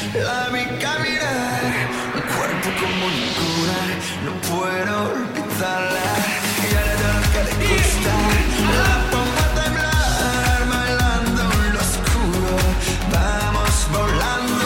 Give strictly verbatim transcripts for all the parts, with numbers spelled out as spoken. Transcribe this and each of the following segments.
la vi caminar, un cuerpo como ninguna, no puedo olvidarla. Y ahora de lo que le gusta, la pongo a temblar, bailando en lo oscuro, vamos volando.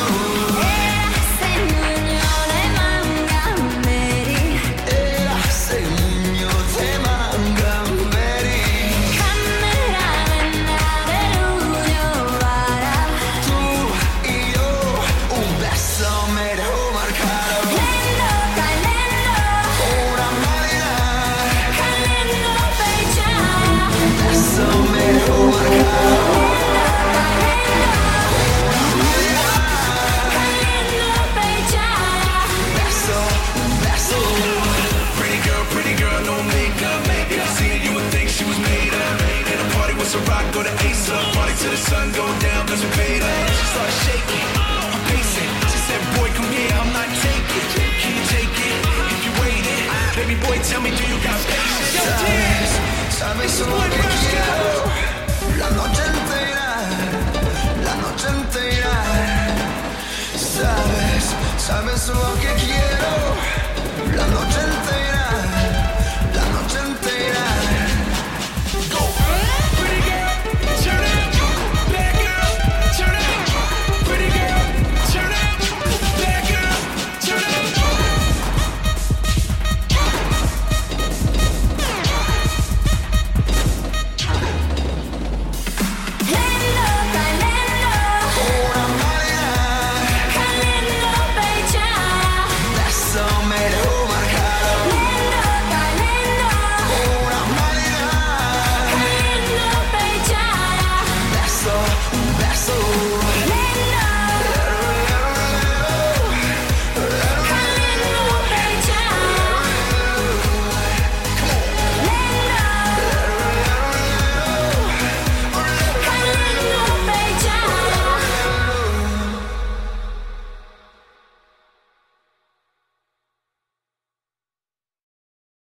So rock, go to Ace up, party till the sun go down, cause we paid up. She started shaking, I'm pacing. She said, boy, come here, I'm not taking. Can you take it, if you wait it? Baby boy, tell me, do you got patience? Sabes, sabes lo que quiero. La noche entera, la noche entera. Sabes, sabes lo que quiero. La noche entera.